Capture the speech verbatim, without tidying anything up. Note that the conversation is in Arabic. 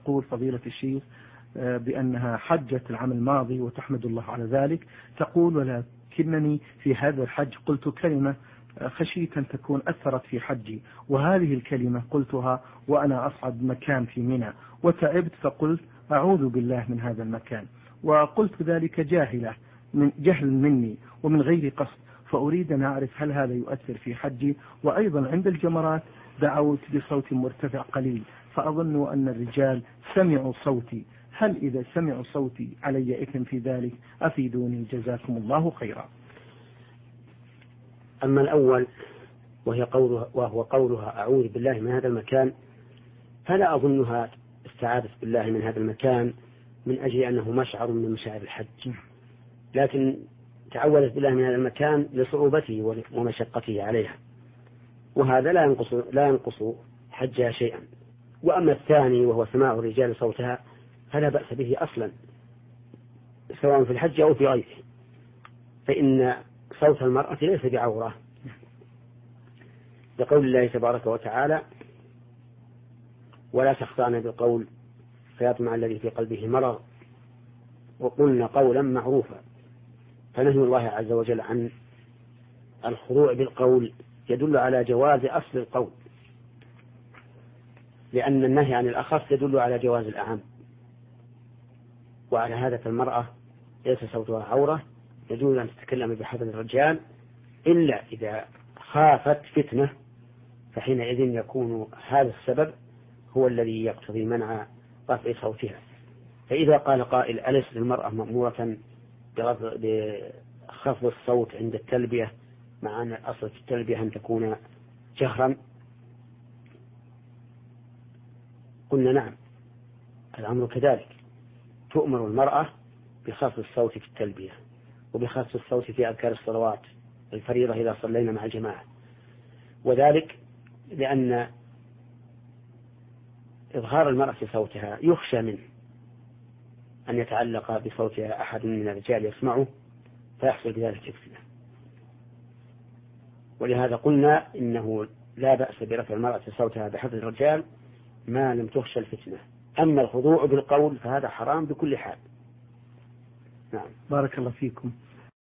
تقول فضيلة الشيخ بأنها حجت العام الماضي وتحمد الله على ذلك، تقول ولكنني في هذا الحج قلت كلمة خشيت أن تكون أثرت في حجي، وهذه الكلمة قلتها وأنا أصعد مكان في منى وتعبت، فقلت أعوذ بالله من هذا المكان، وقلت ذلك جاهلة من جهل مني ومن غير قصد، فأريد أن أعرف هل هذا يؤثر في حجي. وأيضا عند الجمرات دعوت بصوت مرتفع قليل، فأظن أن الرجال سمعوا صوتي، هل إذا سمعوا صوتي علي إثم في ذلك؟ أفيدوني جزاكم الله خيرا. أما الأول وهي قولها وهو قولها أعوذ بالله من هذا المكان، فلا أظنها استعاذت بالله من هذا المكان من أجل أنه مشعر من مشاعر الحج، لكن تعوذت بالله من هذا المكان لصعوبته ومشقته عليها، وهذا لا ينقص لا ينقص حجها شيئا. وأما الثاني وهو سماع الرجال صوتها فلا بأس به أصلا، سواء في الحج أو في غيره، فإن صوت المرأة ليس بعورة، لقول الله تبارك وتعالى ولا تخضعن بالقول فيطمع الذي في قلبه مرض وقلن قولا معروفا. فنهي الله عز وجل عن الخضوع بالقول يدل على جواز أصل القول، لأن النهي عن الأخص يدل على جواز الأعم. وعلى هذا فالمرأة ليس صوتها عورة، يجوز أن تتكلم بحضر الرجال إلا إذا خافت فتنة، فحينئذ يكون هذا السبب هو الذي يقتضي منع رفع صوتها. فإذا قال قائل أليس المرأة مأمورة بخفض الصوت عند التلبية مع أن أصل التلبية أن تكون جهرا؟ قلنا نعم، الأمر كذلك، تؤمر المرأة بخفض الصوت في التلبية وبخفض الصوت في أذكار الصلوات الفريضة إذا صلينا مع الجماعة، وذلك لأن إظهار المرأة صوتها يخشى منه أن يتعلق بصوتها أحد من الرجال يسمعه فيحصل بذلك فتنة. ولهذا قلنا إنه لا بأس برفع المرأة صوتها بحضر الرجال ما لم تخشى الفتنة. أما الخضوع بالقول فهذا حرام بكل حال. نعم. بارك الله فيكم.